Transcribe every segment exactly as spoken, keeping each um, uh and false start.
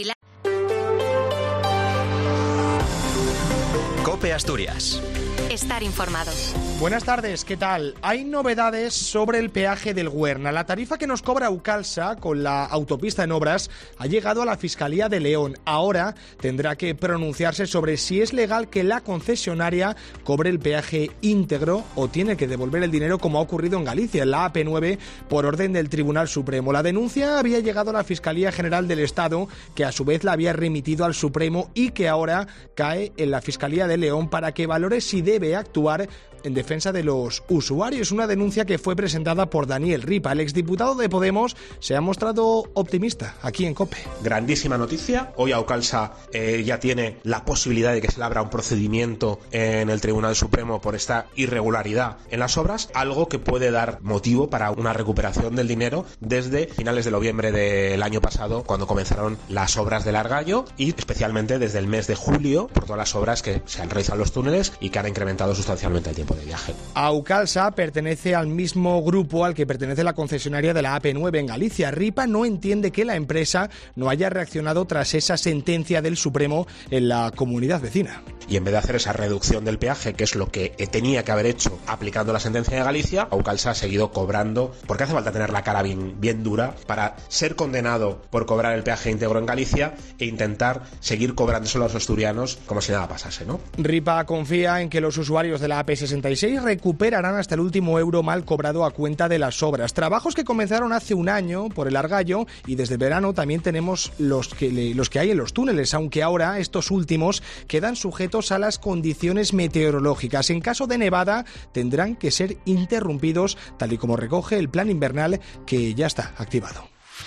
COPE Asturias. Estar informado. Buenas tardes, ¿qué tal? Hay novedades sobre el peaje del Güerna. La tarifa que nos cobra Aucalsa con la autopista en obras ha llegado a la Fiscalía de León. Ahora tendrá que pronunciarse sobre si es legal que la concesionaria cobre el peaje íntegro o tiene que devolver el dinero, como ha ocurrido en Galicia, en la A P nueve, por orden del Tribunal Supremo. La denuncia había llegado a la Fiscalía General del Estado, que a su vez la había remitido al Supremo y que ahora cae en la Fiscalía de León para que valore si debe actuar en defensa de los usuarios. Una denuncia que fue presentada por Daniel Ripa. El exdiputado de Podemos se ha mostrado optimista aquí en COPE. Grandísima noticia. Hoy Aucalsa eh, ya tiene la posibilidad de que se le abra un procedimiento en el Tribunal Supremo por esta irregularidad en las obras, algo que puede dar motivo para una recuperación del dinero desde finales de noviembre del año pasado, cuando comenzaron las obras del Argallo, y especialmente desde el mes de julio por todas las obras que se han realizado en los túneles y que han incrementado sustancialmente el tiempo de viaje. Aucalsa pertenece al mismo grupo al que pertenece la concesionaria de la A P nueve en Galicia. Ripa no entiende que la empresa no haya reaccionado tras esa sentencia del Supremo en la comunidad vecina. Y en vez de hacer esa reducción del peaje, que es lo que tenía que haber hecho aplicando la sentencia de Galicia, Aucalsa ha seguido cobrando, porque hace falta tener la cara bien, bien dura para ser condenado por cobrar el peaje íntegro en Galicia e intentar seguir cobrándoselo a los asturianos como si nada pasase, ¿no? Ripa confía en que los usuarios de la A P sesenta y seis recuperarán hasta el último euro mal cobrado a cuenta de las obras. Trabajos que comenzaron hace un año por el Argallo, y desde verano también tenemos los que, los que hay en los túneles, aunque ahora estos últimos quedan sujetos a las condiciones meteorológicas. En caso de nevada tendrán que ser interrumpidos, tal y como recoge el plan invernal que ya está activado.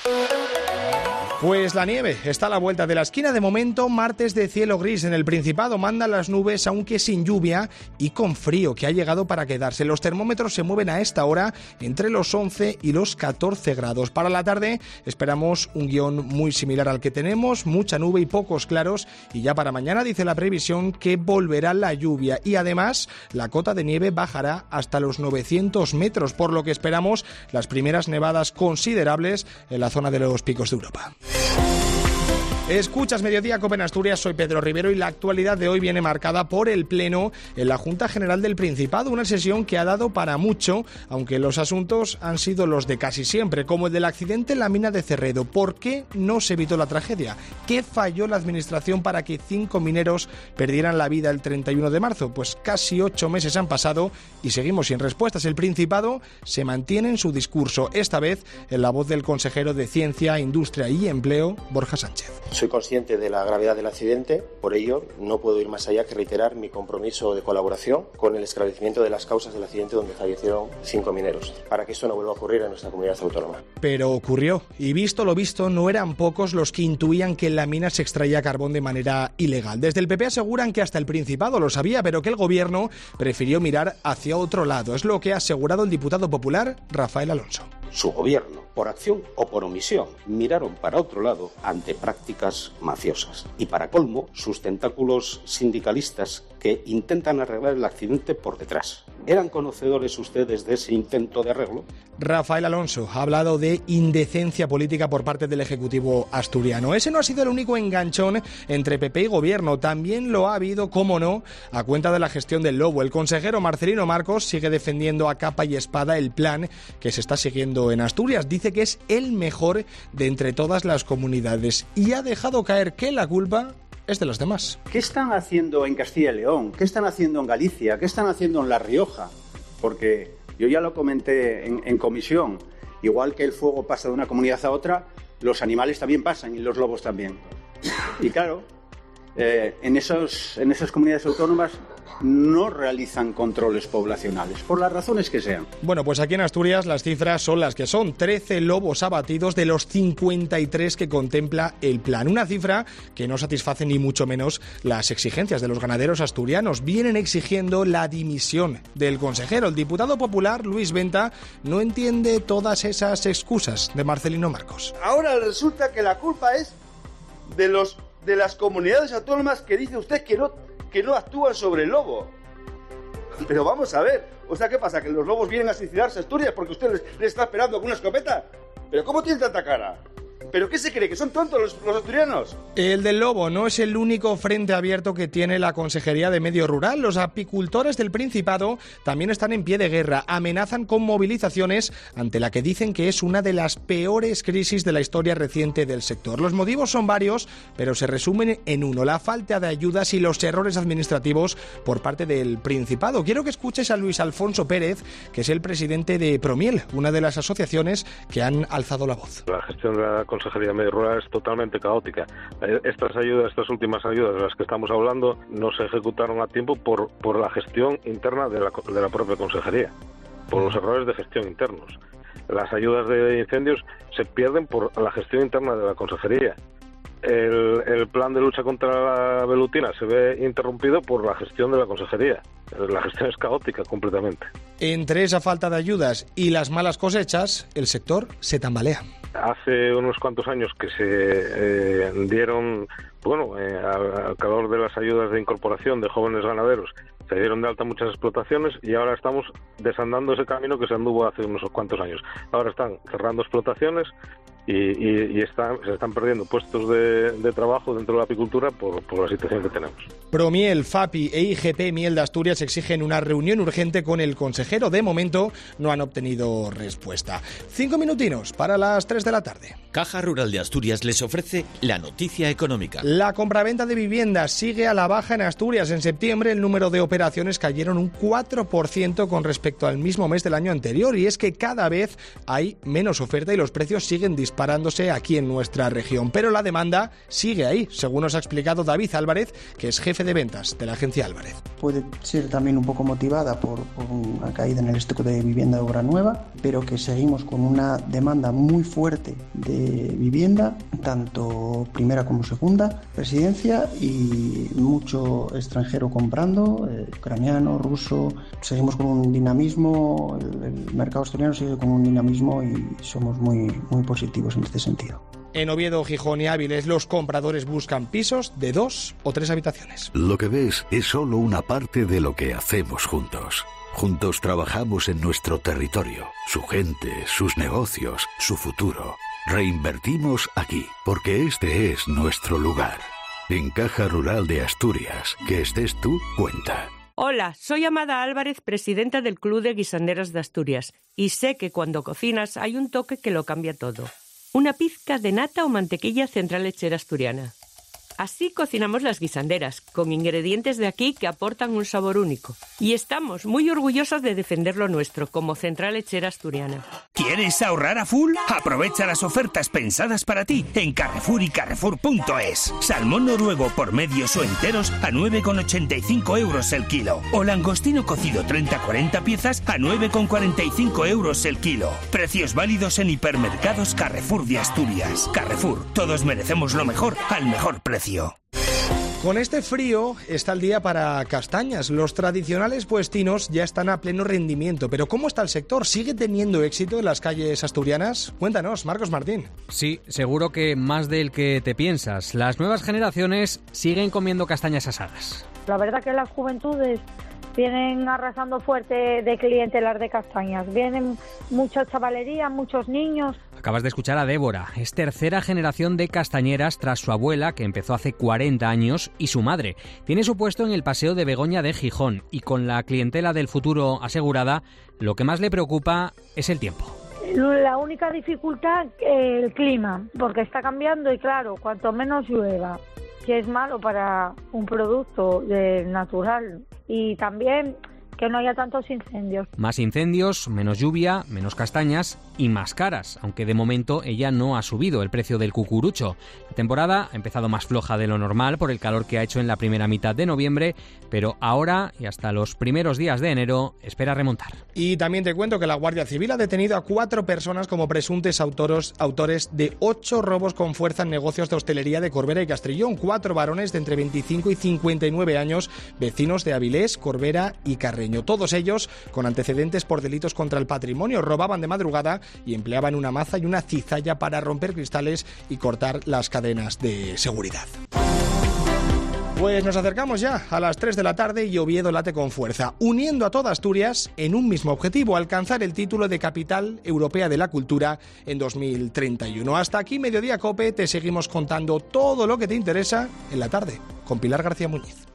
Pues la nieve está a la vuelta de la esquina. De momento, martes de cielo gris en el Principado. Mandan las nubes, aunque sin lluvia y con frío, que ha llegado para quedarse. Los termómetros se mueven a esta hora entre los once y los catorce grados. Para la tarde esperamos un guión muy similar al que tenemos, mucha nube y pocos claros. Y ya para mañana dice la previsión que volverá la lluvia. Y además, la cota de nieve bajará hasta los novecientos metros, por lo que esperamos las primeras nevadas considerables en la zona de los picos de Europa. Escuchas Mediodía COPE en Asturias, soy Pedro Rivero y la actualidad de hoy viene marcada por el Pleno en la Junta General del Principado, una sesión que ha dado para mucho, aunque los asuntos han sido los de casi siempre, como el del accidente en la mina de Cerredo. ¿Por qué no se evitó la tragedia? ¿Qué falló la Administración para que cinco mineros perdieran la vida el treinta y uno de marzo? Pues casi ocho meses han pasado y seguimos sin respuestas. El Principado se mantiene en su discurso, esta vez en la voz del consejero de Ciencia, Industria y Empleo, Borja Sánchez. Soy consciente de la gravedad del accidente, por ello no puedo ir más allá que reiterar mi compromiso de colaboración con el esclarecimiento de las causas del accidente donde fallecieron cinco mineros, para que esto no vuelva a ocurrir en nuestra comunidad autónoma. Pero ocurrió, y visto lo visto, no eran pocos los que intuían que en la mina se extraía carbón de manera ilegal. Desde el P P aseguran que hasta el Principado lo sabía, pero que el Gobierno prefirió mirar hacia otro lado. Es lo que ha asegurado el diputado popular Rafael Alonso. Su gobierno, por acción o por omisión, miraron para otro lado ante prácticas mafiosas. Y para colmo, sus tentáculos sindicalistas que intentan arreglar el accidente por detrás. ¿Eran conocedores ustedes de ese intento de arreglo? Rafael Alonso ha hablado de indecencia política por parte del Ejecutivo asturiano. Ese no ha sido el único enganchón entre P P y Gobierno. También lo ha habido, cómo no, a cuenta de la gestión del lobo. El consejero Marcelino Marcos sigue defendiendo a capa y espada el plan que se está siguiendo en Asturias. Dice que es el mejor de entre todas las comunidades y ha dejado caer que la culpa es de los demás. ¿Qué están haciendo en Castilla y León? ¿Qué están haciendo en Galicia? ¿Qué están haciendo en La Rioja? Porque yo ya lo comenté en, en comisión, igual que el fuego pasa de una comunidad a otra, los animales también pasan y los lobos también. Y claro, eh, en, esos, en esas comunidades autónomas no realizan controles poblacionales, por las razones que sean. Bueno, pues aquí en Asturias las cifras son las que son. trece lobos abatidos de los cincuenta y tres que contempla el plan. Una cifra que no satisface ni mucho menos las exigencias de los ganaderos asturianos. Vienen exigiendo la dimisión del consejero. El diputado popular, Luis Venta, no entiende todas esas excusas de Marcelino Marcos. Ahora resulta que la culpa es de los de las comunidades autónomas que dice usted que no que no actúan sobre el lobo. Pero vamos a ver, o sea, ¿qué pasa? ¿Que los lobos vienen a suicidarse a Asturias porque usted les, les está esperando con una escopeta? ¿Pero cómo tiene tanta cara? ¿Pero qué se cree? ¿Que son tontos los, los asturianos? El del lobo no es el único frente abierto que tiene la Consejería de Medio Rural. Los apicultores del Principado también están en pie de guerra. Amenazan con movilizaciones ante la que dicen que es una de las peores crisis de la historia reciente del sector. Los motivos son varios, pero se resumen en uno: la falta de ayudas y los errores administrativos por parte del Principado. Quiero que escuches a Luis Alfonso Pérez, que es el presidente de Promiel, una de las asociaciones que han alzado la voz. La gestión de la Consejería de Medio Rural es totalmente caótica. Estas ayudas, estas últimas ayudas de las que estamos hablando, no se ejecutaron a tiempo por, por la gestión interna de la, de la propia Consejería, por los errores de gestión internos. Las ayudas de incendios se pierden por la gestión interna de la Consejería. El, el plan de lucha contra la velutina se ve interrumpido por la gestión de la Consejería. La gestión es caótica completamente. Entre esa falta de ayudas y las malas cosechas, el sector se tambalea. Hace unos cuantos años que se eh, dieron, bueno, eh, al, al calor de las ayudas de incorporación de jóvenes ganaderos, se dieron de alta muchas explotaciones y ahora estamos desandando ese camino que se anduvo hace unos cuantos años. Ahora están cerrando explotaciones y, y, y están, se están perdiendo puestos de, de trabajo dentro de la apicultura por, por la situación que tenemos. Promiel, FAPI e I G P Miel de Asturias exigen una reunión urgente con el consejero. De momento no han obtenido respuesta. Cinco minutinos para las tres de la tarde. Caja Rural de Asturias les ofrece la noticia económica. La compraventa de viviendas sigue a la baja en Asturias. En septiembre el número de operaciones cayeron un cuatro por ciento con respecto al mismo mes del año anterior, y es que cada vez hay menos oferta y los precios siguen disparándose aquí en nuestra región. Pero la demanda sigue ahí, según nos ha explicado David Álvarez, que es jefe de ventas de la agencia Álvarez. Puede ser también un poco motivada por, por una caída en el stock de vivienda de obra nueva, pero que seguimos con una demanda muy fuerte de vivienda, tanto primera como segunda residencia, y mucho extranjero comprando, eh, ucraniano, ruso. Seguimos con un dinamismo, el, el mercado asturiano sigue con un dinamismo y somos muy, muy positivos en este sentido. En Oviedo, Gijón y Áviles, los compradores buscan pisos de dos o tres habitaciones. Lo que ves es solo una parte de lo que hacemos juntos. Juntos trabajamos en nuestro territorio, su gente, sus negocios, su futuro. Reinvertimos aquí, porque este es nuestro lugar. En Caja Rural de Asturias, que estés tú, cuenta. Hola, soy Amada Álvarez, presidenta del Club de Guisanderas de Asturias, y sé que cuando cocinas hay un toque que lo cambia todo. Una pizca de nata o mantequilla Central Lechera Asturiana. Así cocinamos las guisanderas, con ingredientes de aquí que aportan un sabor único. Y estamos muy orgullosas de defender lo nuestro, como Central Lechera Asturiana. ¿Quieres ahorrar a full? Aprovecha las ofertas pensadas para ti en Carrefour y Carrefour punto es. Salmón noruego por medios o enteros a nueve con ochenta y cinco euros el kilo. O langostino cocido treinta a cuarenta piezas a nueve con cuarenta y cinco euros el kilo. Precios válidos en hipermercados Carrefour de Asturias. Carrefour, todos merecemos lo mejor al mejor precio. Con este frío está el día para castañas. Los tradicionales puestinos ya están a pleno rendimiento. Pero ¿cómo está el sector? ¿Sigue teniendo éxito en las calles asturianas? Cuéntanos, Marcos Martín. Sí, seguro que más del que te piensas. Las nuevas generaciones siguen comiendo castañas asadas. La verdad que las juventudes vienen arrasando fuerte de clientelar de castañas. Vienen mucha chavalería, muchos niños. Acabas de escuchar a Débora. Es tercera generación de castañeras tras su abuela, que empezó hace cuarenta años, y su madre. Tiene su puesto en el Paseo de Begoña de Gijón y con la clientela del futuro asegurada, lo que más le preocupa es el tiempo. La única dificultad, el clima, porque está cambiando y claro, cuanto menos llueva, que es malo para un producto de natural, y también que no haya tantos incendios. Más incendios, menos lluvia, menos castañas y más caras, aunque de momento ella no ha subido el precio del cucurucho. La temporada ha empezado más floja de lo normal por el calor que ha hecho en la primera mitad de noviembre, pero ahora y hasta los primeros días de enero espera remontar. Y también te cuento que la Guardia Civil ha detenido a cuatro personas como presuntos autoros, autores de ocho robos con fuerza en negocios de hostelería de Corbera y Castrillón. Cuatro varones de entre veinticinco y cincuenta y nueve años, vecinos de Avilés, Corbera y Carreño. Todos ellos con antecedentes por delitos contra el patrimonio. Robaban de madrugada y empleaban una maza y una cizalla para romper cristales y cortar las cadenas de seguridad. Pues nos acercamos ya a las tres de la tarde y Oviedo late con fuerza, uniendo a toda Asturias en un mismo objetivo, alcanzar el título de Capital Europea de la Cultura en dos mil treinta y uno. Hasta aquí Mediodía Cope, te seguimos contando todo lo que te interesa en la tarde, con Pilar García Muñiz.